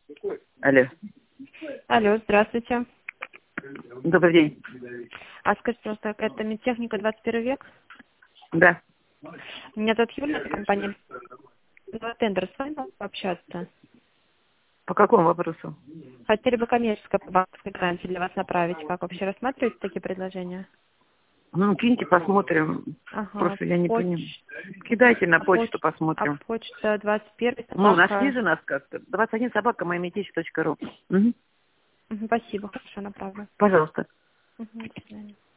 Алло. Алло, здравствуйте. Добрый день. А скажите, пожалуйста, это медтехника 21 век? Да. Меня зовут Юля, это компания Тендер. С вами можно пообщаться? По какому вопросу? Хотели бы коммерческое по банковской гарантии для вас направить. Как вообще рассматриваете такие предложения? Ну, киньте, посмотрим. Ага. Просто я не понимаю. Кидайте на почту, посмотрим. Почта 21 Ну, собака. нашли же нас как-то. 21 собака моемитич.ру. Угу. Спасибо, хорошо, направлю. Пожалуйста. До свидания.